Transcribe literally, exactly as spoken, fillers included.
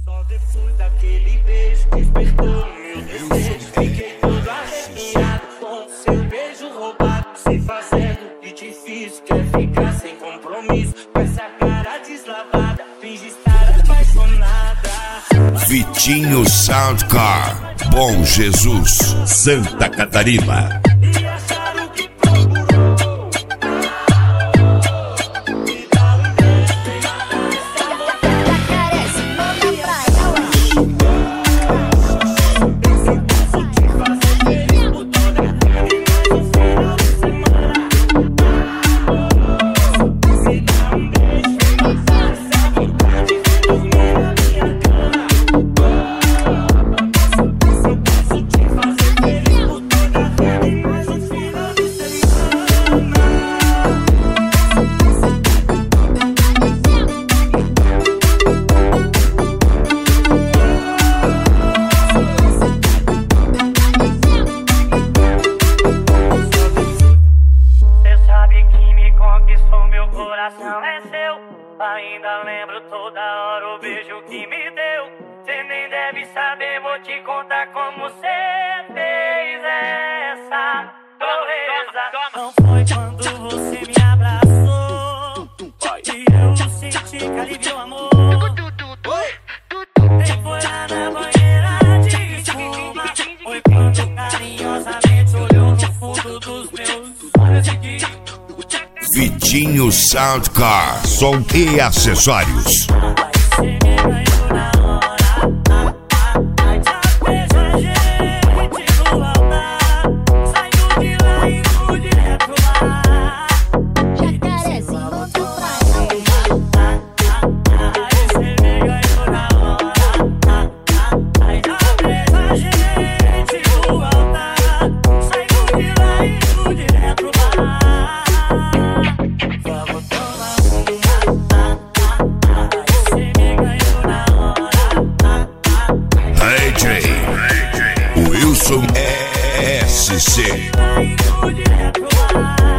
Só depois daquele beijo despertou meu desejo. Fiquei todo arrepiado com seu beijo roubado. Se fazendo e te fiz, quer ficar sem compromisso. Com essa cara deslavada, finge estar apaixonada. Vitinho Soundcar, Bom Jesus, Santa Catarina. E acharam que procurou. Me dá um beijo, vem ainda lembro toda hora o beijo que me deu. Cê nem deve saber, vou te contar como cê fez essa proeza. Não foi quando você me abraçou que eu senti que aliviou amor. Nem foi lá na banheira de espuma. Foi quando carinhosamente olhou no fundo dos meus olhos e disse: Vitinho Soundcar, som e acessórios. Wilson S C.